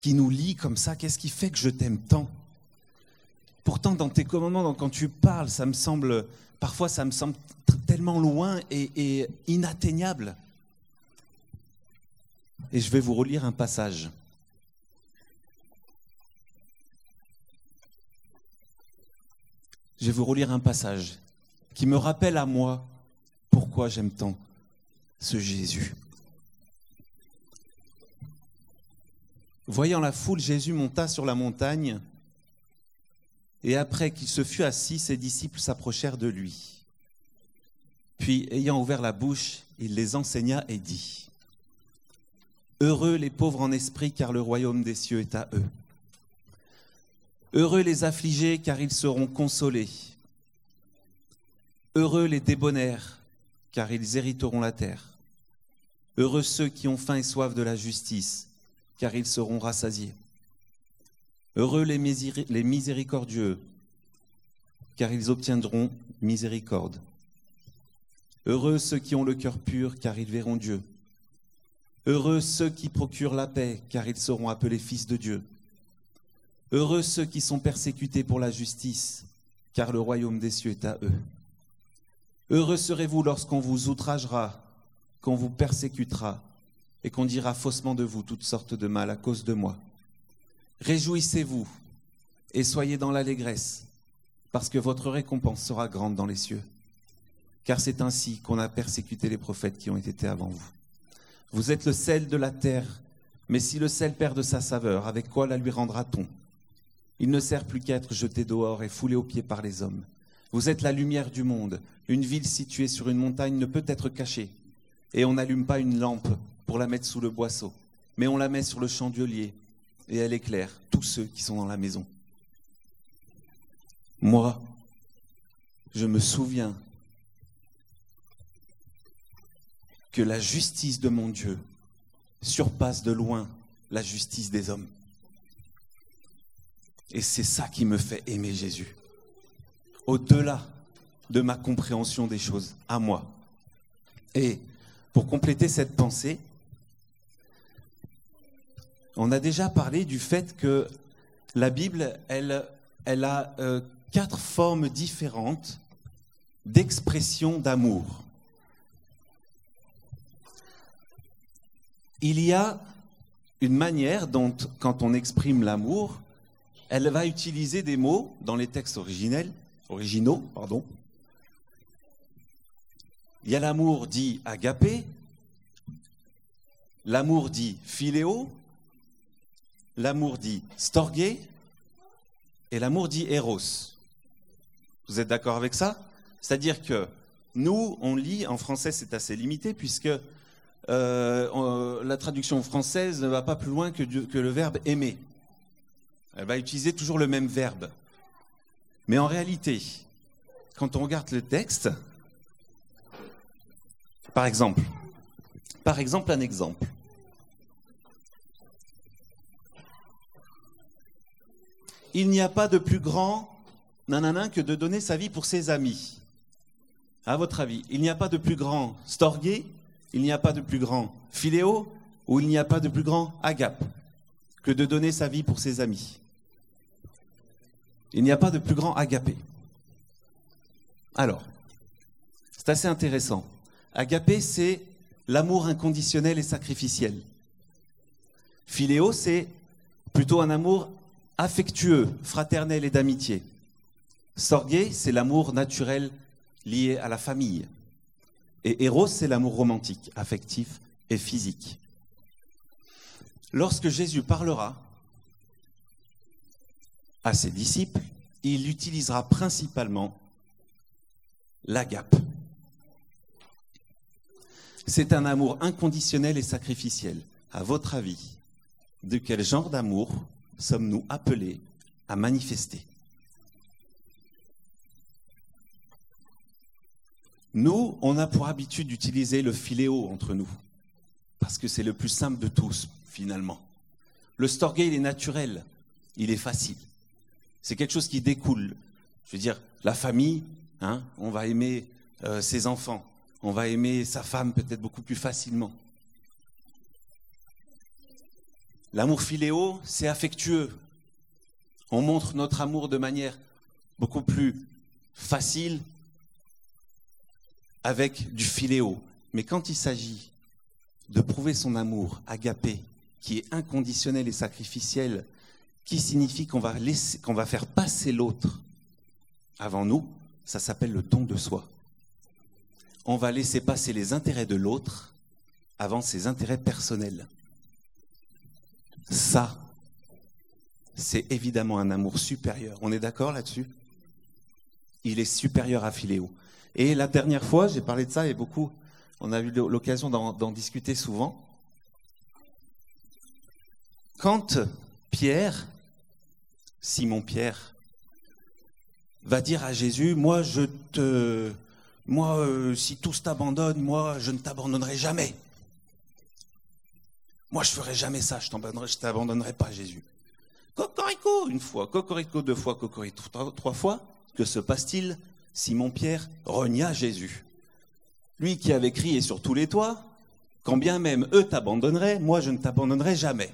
qui nous lie comme ça? Qu'est-ce qui fait que je t'aime tant? Pourtant, dans tes commandements, quand tu parles, parfois ça me semble tellement loin et inatteignable. Et je vais vous relire un passage. Je vais vous relire un passage qui me rappelle à moi pourquoi j'aime tant ce Jésus. Voyant la foule, Jésus monta sur la montagne, et après qu'il se fut assis, ses disciples s'approchèrent de lui. Puis, ayant ouvert la bouche, il les enseigna et dit : Heureux les pauvres en esprit, car le royaume des cieux est à eux. Heureux les affligés, car ils seront consolés. Heureux les débonnaires, car ils hériteront la terre. Heureux ceux qui ont faim et soif de la justice, car ils seront rassasiés. Heureux les miséricordieux, car ils obtiendront miséricorde. Heureux ceux qui ont le cœur pur, car ils verront Dieu. Heureux ceux qui procurent la paix, car ils seront appelés fils de Dieu. Heureux ceux qui sont persécutés pour la justice, car le royaume des cieux est à eux. Heureux serez-vous lorsqu'on vous outragera, qu'on vous persécutera, et qu'on dira faussement de vous toutes sortes de mal à cause de moi. Réjouissez-vous et soyez dans l'allégresse, parce que votre récompense sera grande dans les cieux. Car c'est ainsi qu'on a persécuté les prophètes qui ont été avant vous. Vous êtes le sel de la terre, mais si le sel perd de sa saveur, avec quoi la lui rendra-t-on? Il ne sert plus qu'à être jeté dehors et foulé aux pieds par les hommes. Vous êtes la lumière du monde. Une ville située sur une montagne ne peut être cachée. Et on n'allume pas une lampe pour la mettre sous le boisseau, mais on la met sur le chandelier et elle éclaire tous ceux qui sont dans la maison. Moi, je me souviens que la justice de mon Dieu surpasse de loin la justice des hommes. Et c'est ça qui me fait aimer Jésus. Au-delà de ma compréhension des choses, à moi. Et pour compléter cette pensée, on a déjà parlé du fait que la Bible, elle a 4 formes différentes d'expression d'amour. Il y a une manière dont, quand on exprime l'amour, elle va utiliser des mots dans les textes originaux. Il y a l'amour dit agapé, l'amour dit philéo, l'amour dit storgé et l'amour dit eros. Vous êtes d'accord avec ça? C'est-à-dire que nous, on lit, en français c'est assez limité puisque la traduction française ne va pas plus loin que le verbe aimer. Elle va utiliser toujours le même verbe. Mais en réalité, quand on regarde le texte, par exemple, un exemple. Il n'y a pas de plus grand que de donner sa vie pour ses amis. À votre avis, il n'y a pas de plus grand storgé, il n'y a pas de plus grand philéo, ou il n'y a pas de plus grand agape que de donner sa vie pour ses amis. Il n'y a pas de plus grand agapé. Alors, c'est assez intéressant. Agapé, c'est l'amour inconditionnel et sacrificiel. Philéo, c'est plutôt un amour affectueux, fraternel et d'amitié. Storgé, c'est l'amour naturel lié à la famille. Et Eros, c'est l'amour romantique, affectif et physique. Lorsque Jésus parlera à ses disciples, il utilisera principalement l'agape. C'est un amour inconditionnel et sacrificiel. À votre avis, de quel genre d'amour sommes-nous appelés à manifester? Nous, on a pour habitude d'utiliser le philéo entre nous, parce que c'est le plus simple de tous, finalement. Le storgé, il est naturel, il est facile. C'est quelque chose qui découle. Je veux dire, la famille, on va aimer ses enfants, on va aimer sa femme peut-être beaucoup plus facilement. L'amour philéo, c'est affectueux. On montre notre amour de manière beaucoup plus facile avec du philéo. Mais quand il s'agit de prouver son amour agapé, qui est inconditionnel et sacrificiel, qui signifie qu'on va faire passer l'autre avant nous, ça s'appelle le don de soi. On va laisser passer les intérêts de l'autre avant ses intérêts personnels. Ça, c'est évidemment un amour supérieur. On est d'accord là-dessus ? Il est supérieur à philéo. Et la dernière fois, j'ai parlé de ça et beaucoup, on a eu l'occasion d'en discuter souvent. Quand Simon Pierre, va dire à Jésus, si tous t'abandonnent, moi, je ne t'abandonnerai jamais. Moi, je ferai jamais ça, je t'abandonnerai pas, Jésus. Cocorico, une fois, cocorico, deux fois, cocorico, trois fois. Que se passe-t-il ? Simon Pierre renia Jésus. Lui qui avait crié sur tous les toits, quand bien même eux t'abandonneraient, moi je ne t'abandonnerai jamais.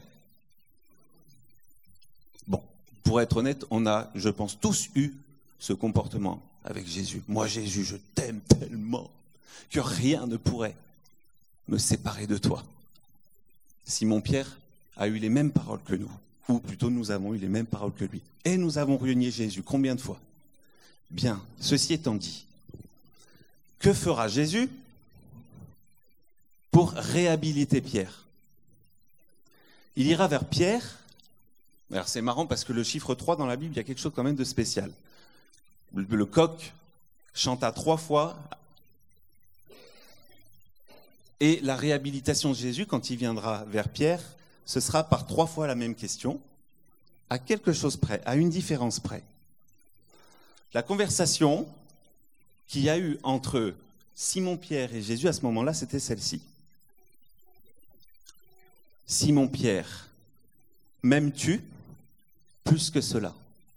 Bon, pour être honnête, on a, je pense, tous eu ce comportement avec Jésus. Moi, Jésus, je t'aime tellement que rien ne pourrait me séparer de toi. Simon Pierre a eu les mêmes paroles que nous, ou plutôt nous avons eu les mêmes paroles que lui. Et nous avons renié Jésus. Combien de fois ? Bien, ceci étant dit, que fera Jésus pour réhabiliter Pierre ? Il ira vers Pierre. Alors c'est marrant parce que le chiffre 3 dans la Bible, il y a quelque chose quand même de spécial. Le coq chanta 3 fois. Et la réhabilitation de Jésus, quand il viendra vers Pierre, ce sera par 3 fois la même question, à quelque chose près, à une différence près. La conversation qu'il y a eu entre Simon-Pierre et Jésus à ce moment-là, c'était celle-ci. Simon-Pierre, m'aimes-tu plus que cela ?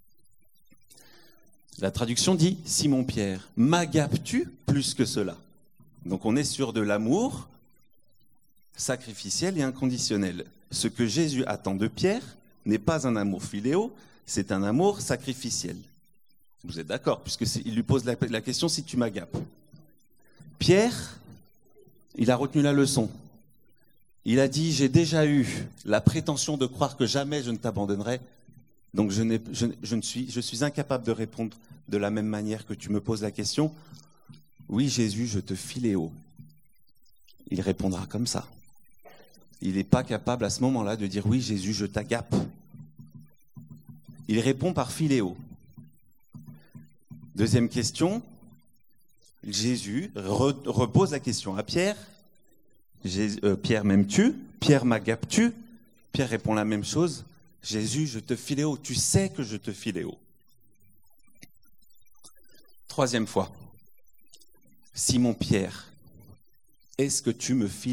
La traduction dit, Simon-Pierre, m'agapes-tu plus que cela ? Donc on est sur de l'amour sacrificiel et inconditionnel. Ce que Jésus attend de Pierre n'est pas un amour philéo, c'est un amour sacrificiel. Vous êtes d'accord, puisqu'il lui pose la question si tu m'agapes. Pierre, il a retenu la leçon. Il a dit, j'ai déjà eu la prétention de croire que jamais je ne t'abandonnerai, donc je suis incapable de répondre de la même manière que tu me poses la question. Oui, Jésus, je te philéo. Il répondra comme ça. Il n'est pas capable à ce moment-là de dire, oui, Jésus, je t'agape. Il répond par philéo. Deuxième question, Jésus repose la question à Pierre. Pierre, m'aimes-tu ? Pierre, m'agapes-tu ? Pierre répond la même chose. Jésus, je te philéo. Tu sais que je te philéo. Troisième fois. Simon Pierre, est-ce que tu me philéo ?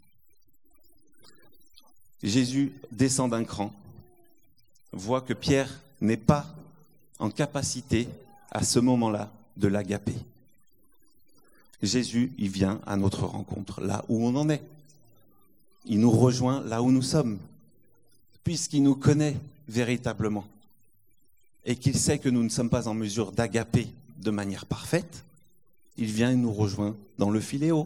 Jésus descend d'un cran, voit que Pierre n'est pas en capacité à ce moment-là de l'agaper. Jésus, il vient à notre rencontre, là où on en est. Il nous rejoint là où nous sommes, puisqu'il nous connaît véritablement et qu'il sait que nous ne sommes pas en mesure d'agaper de manière parfaite. Il vient et nous rejoint dans le philéo.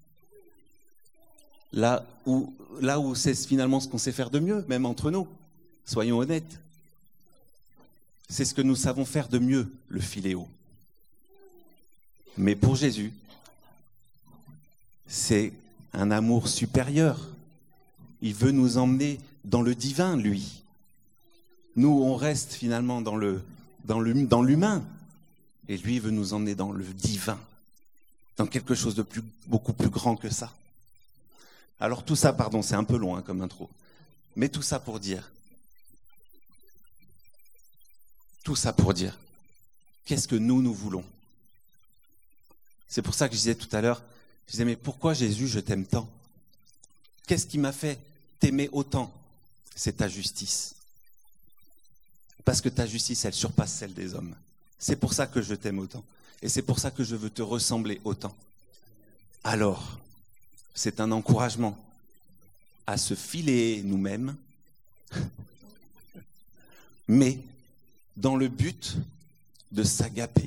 Là où c'est finalement ce qu'on sait faire de mieux, même entre nous. Soyons honnêtes. C'est ce que nous savons faire de mieux, le philéo. Mais pour Jésus, c'est un amour supérieur. Il veut nous emmener dans le divin, lui. Nous, on reste finalement dans l'humain. Et lui veut nous emmener dans le divin, dans quelque chose de beaucoup plus grand que ça. Alors tout ça, pardon, c'est un peu long comme intro. Mais tout ça pour dire, qu'est-ce que nous voulons ? C'est pour ça que je disais tout à l'heure, mais pourquoi Jésus, je t'aime tant ? Qu'est-ce qui m'a fait t'aimer autant ? C'est ta justice. Parce que ta justice, elle surpasse celle des hommes. C'est pour ça que je t'aime autant. Et c'est pour ça que je veux te ressembler autant. Alors, c'est un encouragement à se filer nous-mêmes mais dans le but de s'agaper,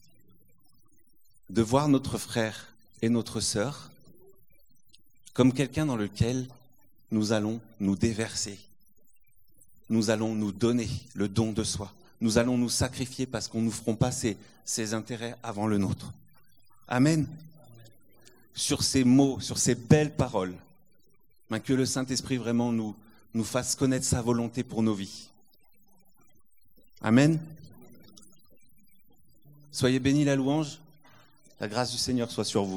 de voir notre frère et notre sœur comme quelqu'un dans lequel nous allons nous déverser. Nous allons nous donner le don de soi. Nous allons nous sacrifier parce qu'on ne nous ferons pas ses intérêts avant le nôtre. Amen. Sur ces mots, sur ces belles paroles, que le Saint-Esprit vraiment nous fasse connaître sa volonté pour nos vies. Amen. Soyez bénis la louange. La grâce du Seigneur soit sur vous.